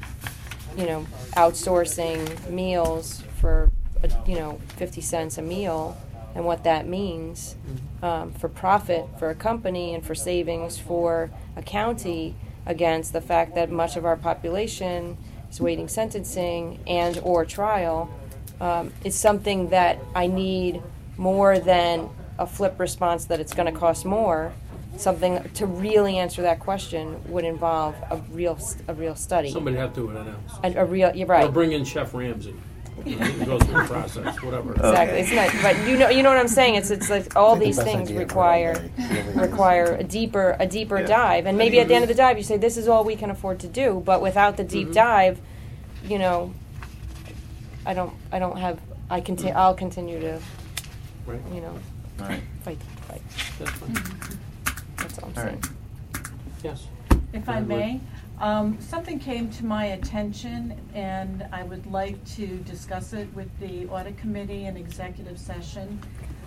outsourcing meals for, 50 cents a meal, and what that means for profit for a company and for savings for a county, against the fact that much of our population is waiting sentencing and or trial, is something that I need more than a flip response that it's going to cost more. Something to really answer that question would involve a real study. Somebody have to announce. You're right. Or bring in Chef Ramsay. Go through the process, whatever. Exactly. It's not, but you know what I'm saying. It's like all these things require a deeper dive, and maybe at the end of the dive you say this is all we can afford to do. But without the deep dive, I'll continue to, Right. All right. fight. That's fine. That's all I'm All saying. right. Yes. If I may, something came to my attention, and I would like to discuss it with the audit committee in executive session.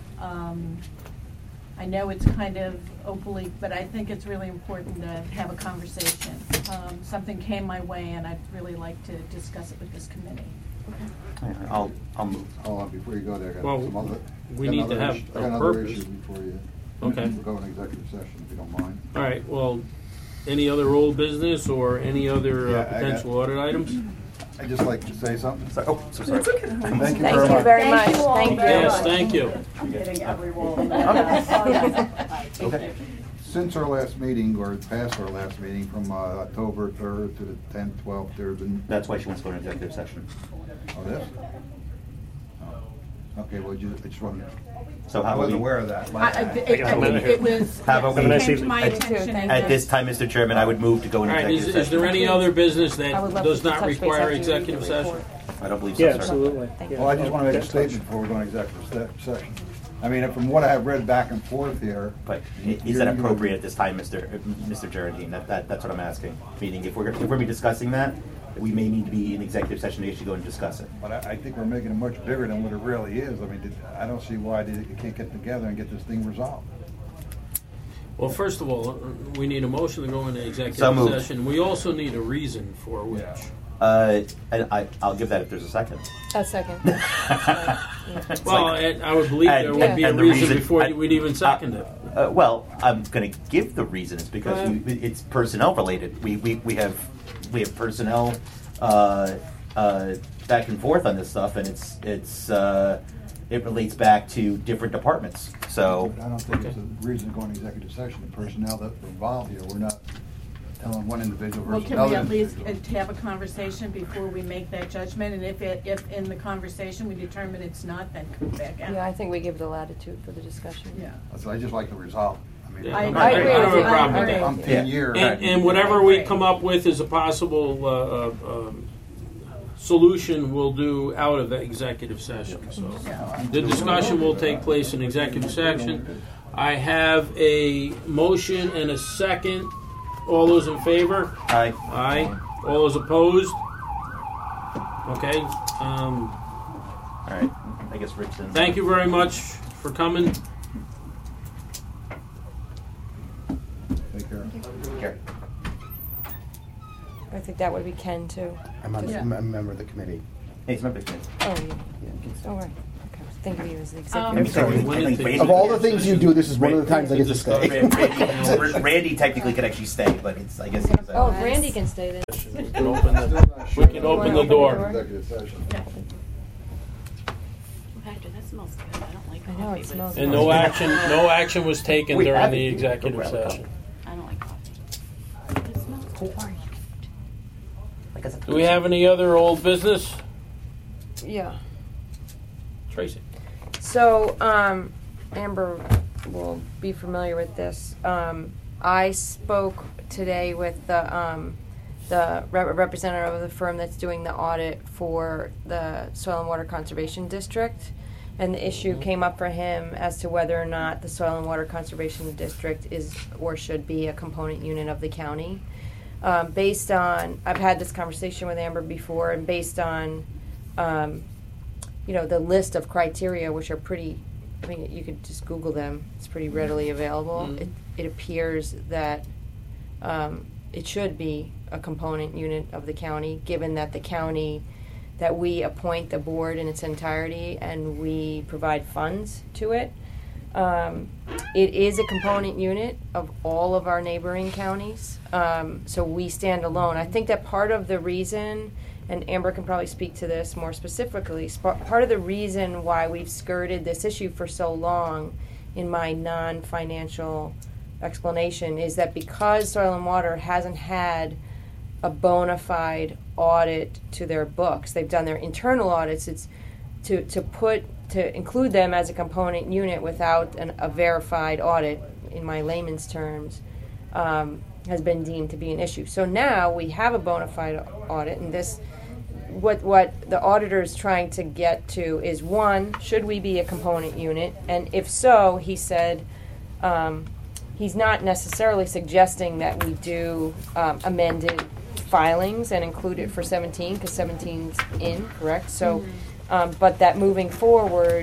I know it's kind of oblique, but I think it's really important to have a conversation. Something came my way, and I'd really like to discuss it with this committee. I'll move. Hold on, before you go there, I got Well, some other. we got need to another have issue- a I got another purpose. issue before you. Okay. We'll go in executive session, if you don't mind. All right, well, any other old business or any other Yeah, I got- potential audit items? I'd just like to say something. So sorry. Thank you Thank very you much. very much. Thank you. Yes, thank you. I'm getting every role. Okay. Since our last meeting, or past our last meeting, from October 3rd to the 10th, 12th, there's been... That's why she wants to go into executive session. Oh, this? Oh. Okay, well, I just wanted to... So I how wasn't about aware of that. It was, How about we- it came to my attention. at this time, Mr. Chairman, I would move to go All into right, executive is session. there any other business I would that love does to not touch base require after you read the executive session? report. I don't believe so, Yeah, sir. absolutely. Thank Yeah. Well, I just want to make a statement before we go into executive session. I mean, from what I have read back and forth here... But is that appropriate at this time, Mr. Geraldine? That's what I'm asking. Meaning, if we're going to be discussing that, we may need to be in executive session to actually go and discuss it. But I think we're making it much bigger than what it really is. I mean, I don't see why you can't get together and get this thing resolved. Well, first of all, we need a motion to go into So executive moved. session. We also need a reason for which. And I'll give that if there's a second. A second. It's Well, like- and I would believe there would be a and the reason before we'd even second it. Well, I'm going to give the reason. It's because Go ahead. it's personnel related. We have personnel back and forth on this stuff, and it relates back to different departments. So I don't think it's a reason to go into executive session. The personnel that are involved here, we're not telling one individual Well, versus can another. we at least individual. have a conversation before we make that judgment? And if in the conversation we determine it's not, then come back out. Yeah, I think we give the latitude for the discussion. Yeah. So I just like the resolve. I mean, Yeah. I I agree don't have with a you. problem with I that. I'm agree. 10 years. And whatever we come up with as a possible solution, we'll do out of the executive session. So the discussion will take place in executive session. I have a motion and a second. All those in favor? Aye. Aye. All those opposed? Okay. All right. I guess Rick's in. Thank you very much for coming. Take care. Gary. I think that would be Ken too. I'm a member of the committee. Hey, it's my big man. Oh, yeah. Oh, right. Okay. I was thinking he was the I'm executive. sorry. I think Randy- Of all the things you do, this is one of the times I get to stay. Randy technically could actually stay, but I guess he's. Oh, if Randy can stay then. We can open the door. Executive session. Actually, that smells good. I don't like I coffee. know, it but smells And no action was taken We during have the it. executive We'll grab a session. I don't like coffee. It smells good. Like I said, Do we have any other old business? Yeah. Tracy? So, Amber will be familiar with this. I spoke today with the representative of the firm that's doing the audit for the Soil and Water Conservation District, and the issue came up for him as to whether or not the Soil and Water Conservation District is or should be a component unit of the county. Based on, I've had this conversation with Amber before, and based on, the list of criteria, which are pretty, I mean, you could just Google them. It's pretty readily available. Mhm. It appears that it should be a component unit of the county, given that the county, that we appoint the board in its entirety and we provide funds to it. It is a component unit of all of our neighboring counties, so we stand alone. I think that part of the reason, and Amber can probably speak to this more specifically, part of the reason why we've skirted this issue for so long, in my non-financial explanation, is that because Soil and Water hasn't had a bona fide audit to their books, they've done their internal audits, it's to include them as a component unit without a verified audit, in my layman's terms, has been deemed to be an issue. So now we have a bona fide audit, and this, what the auditor is trying to get to is, one, should we be a component unit? And if so, he said, he's not necessarily suggesting that we do amended filings and include it for 17, because 17's in, correct? So, but that moving forward,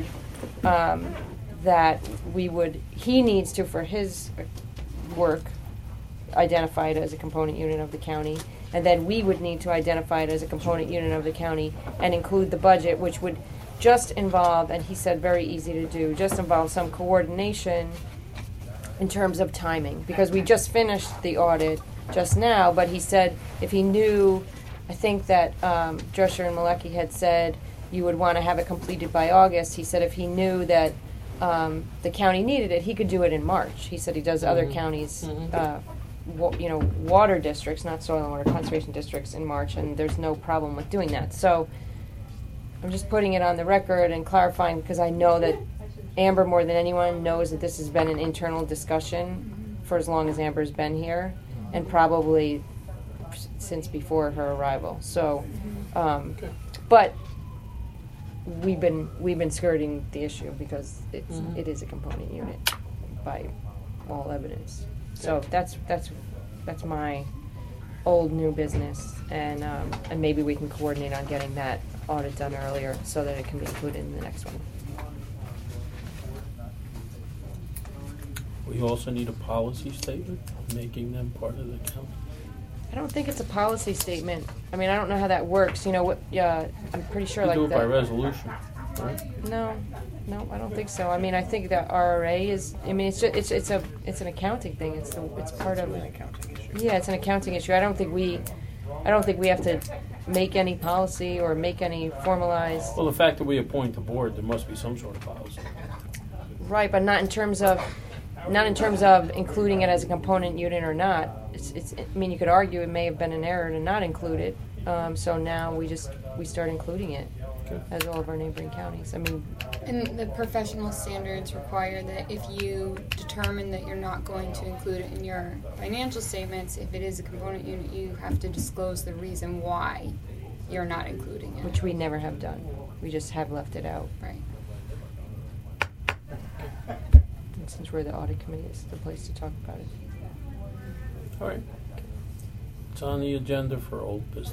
that he needs to, for his work, identify it as a component unit of the county, and then we would need to identify it as a component unit of the county and include the budget, which would just involve, and he said very easy to do, just involve some coordination in terms of timing, because we just finished the audit just now, but he said if he knew, I think that Drescher and Malecki had said you would want to have it completed by August. He said if he knew that the county needed it, he could do it in March. He said he does other counties, water districts, not soil and water conservation districts, in March, and there's no problem with doing that. So I'm just putting it on the record and clarifying, because I know that Amber, more than anyone, knows that this has been an internal discussion for as long as Amber's been here, and probably since before her arrival. So, but we've been skirting the issue because it is a component unit by all evidence. So that's my old new business, and maybe we can coordinate on getting that audit done earlier so that it can be included in the next one. We also need a policy statement making them part of the county. I don't think it's a policy statement. I mean, I don't know how that works. You know what? Yeah, I'm pretty sure You like do it that. by resolution, right? No, I don't think so. I mean, I think that RRA is. I mean, it's just, it's an accounting thing. It's part of An accounting issue. Yeah, it's an accounting issue. I don't think we have to make any policy or make any formalized. Well, the fact that we appoint the board, there must be some sort of policy. Right, but not in terms of including it as a component unit or not. I mean, you could argue it may have been an error to not include it. So now we start including it as all of our neighboring counties. I mean, And the professional standards require that if you determine that you're not going to include it in your financial statements, if it is a component unit, you have to disclose the reason why you're not including it. which we never have done. We just have left it out. Right. And since we're the audit committee, it's the place to talk about it. All right. It's on the agenda for old business.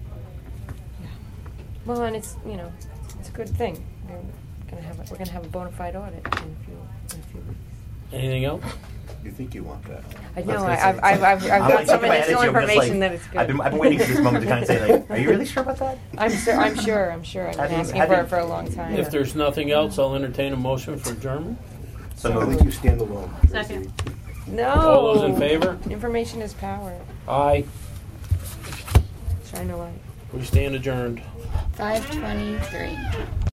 Well, and it's a good thing. We're gonna have a bona fide audit in a few weeks. Anything else? You think you want that? I know. I've got some additional information that it's good. I've been waiting for this moment to kind of say, like, are you really sure about that? I'm sure. I've been asking for it for a long time. If there's nothing else, I'll entertain a motion for adjournment. So I think you stand alone. Second. No. All those in favor? Information is power. Aye. Shine a light. We stand adjourned. 5:23.